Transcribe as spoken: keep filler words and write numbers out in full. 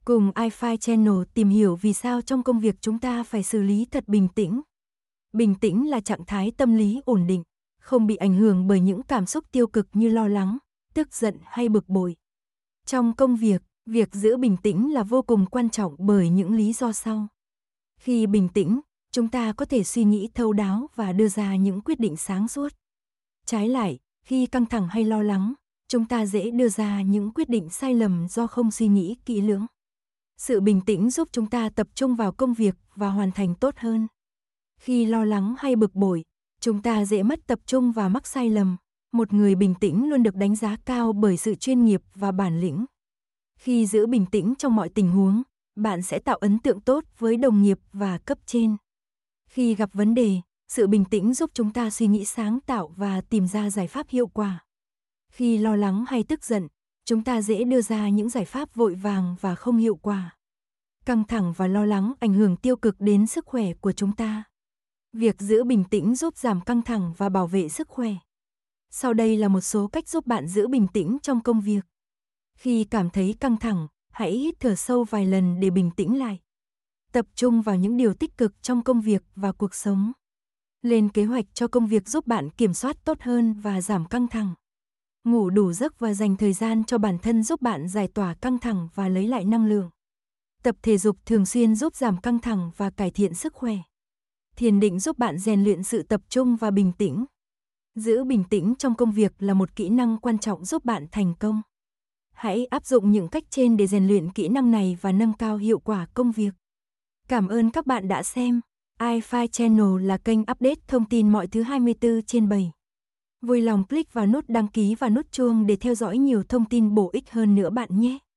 Cùng iFi Channel tìm hiểu vì sao trong công việc chúng ta phải xử lý thật bình tĩnh. Bình tĩnh là trạng thái tâm lý ổn định, không bị ảnh hưởng bởi những cảm xúc tiêu cực như lo lắng, tức giận hay bực bội. Trong công việc, việc giữ bình tĩnh là vô cùng quan trọng bởi những lý do sau. Khi bình tĩnh, chúng ta có thể suy nghĩ thấu đáo và đưa ra những quyết định sáng suốt. Trái lại, khi căng thẳng hay lo lắng, chúng ta dễ đưa ra những quyết định sai lầm do không suy nghĩ kỹ lưỡng. Sự bình tĩnh giúp chúng ta tập trung vào công việc và hoàn thành tốt hơn. Khi lo lắng hay bực bội, chúng ta dễ mất tập trung và mắc sai lầm. Một người bình tĩnh luôn được đánh giá cao bởi sự chuyên nghiệp và bản lĩnh. Khi giữ bình tĩnh trong mọi tình huống, bạn sẽ tạo ấn tượng tốt với đồng nghiệp và cấp trên. Khi gặp vấn đề, sự bình tĩnh giúp chúng ta suy nghĩ sáng tạo và tìm ra giải pháp hiệu quả. Khi lo lắng hay tức giận, chúng ta dễ đưa ra những giải pháp vội vàng và không hiệu quả. Căng thẳng và lo lắng ảnh hưởng tiêu cực đến sức khỏe của chúng ta. Việc giữ bình tĩnh giúp giảm căng thẳng và bảo vệ sức khỏe. Sau đây là một số cách giúp bạn giữ bình tĩnh trong công việc. Khi cảm thấy căng thẳng, hãy hít thở sâu vài lần để bình tĩnh lại. Tập trung vào những điều tích cực trong công việc và cuộc sống. Lên kế hoạch cho công việc giúp bạn kiểm soát tốt hơn và giảm căng thẳng. Ngủ đủ giấc và dành thời gian cho bản thân giúp bạn giải tỏa căng thẳng và lấy lại năng lượng. Tập thể dục thường xuyên giúp giảm căng thẳng và cải thiện sức khỏe. Thiền định giúp bạn rèn luyện sự tập trung và bình tĩnh. Giữ bình tĩnh trong công việc là một kỹ năng quan trọng giúp bạn thành công. Hãy áp dụng những cách trên để rèn luyện kỹ năng này và nâng cao hiệu quả công việc. Cảm ơn các bạn đã xem. iFi Channel là kênh update thông tin mọi thứ hai mươi tư trên bảy. Vui lòng click vào nút đăng ký và nút chuông để theo dõi nhiều thông tin bổ ích hơn nữa bạn nhé.